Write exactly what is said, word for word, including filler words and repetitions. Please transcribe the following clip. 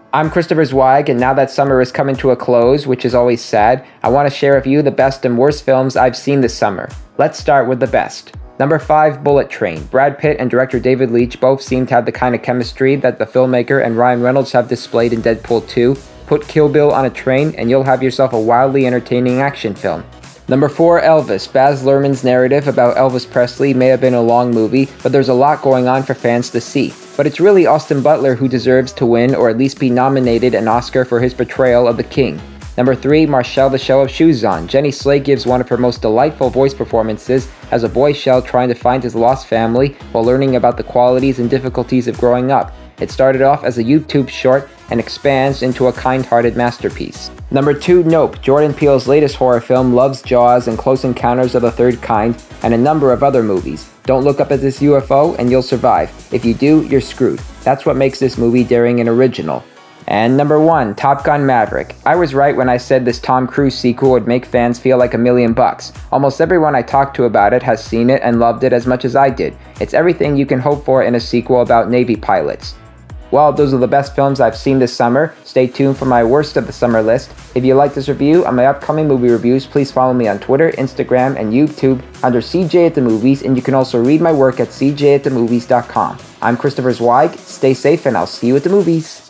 I'm Christopher Zweig, and now that summer is coming to a close, which is always sad, I want to share with you the best and worst films I've seen this summer. Let's start with the best. Number five, Bullet Train. Brad Pitt and director David Leitch both seem to have the kind of chemistry that the filmmaker and Ryan Reynolds have displayed in Deadpool two. Put Kill Bill on a train, and you'll have yourself a wildly entertaining action film. Number four, Elvis. Baz Luhrmann's narrative about Elvis Presley may have been a long movie, but there's a lot going on for fans to see. But it's really Austin Butler who deserves to win or at least be nominated an Oscar for his portrayal of the King. Number three, Marcel the Shell of Shoes On. Jenny Slate gives one of her most delightful voice performances as a boy Shell trying to find his lost family while learning about the qualities and difficulties of growing up. It started off as a YouTube short and expands into a kind-hearted masterpiece. Number two, Nope. Jordan Peele's latest horror film loves Jaws and Close Encounters of the Third Kind and a number of other movies. Don't look up at this U F O and you'll survive. If you do, you're screwed. That's what makes this movie daring and original. And number one, Top Gun Maverick. I was right when I said this Tom Cruise sequel would make fans feel like a million bucks. Almost everyone I talked to about it has seen it and loved it as much as I did. It's everything you can hope for in a sequel about Navy pilots. Well, those are the best films I've seen this summer. Stay tuned for my worst of the summer list. If you like this review and my upcoming movie reviews, please follow me on Twitter, Instagram, and YouTube under C J at the Movies, and you can also read my work at c j at the movies dot com. I'm Christopher Zweig. Stay safe, and I'll see you at the movies.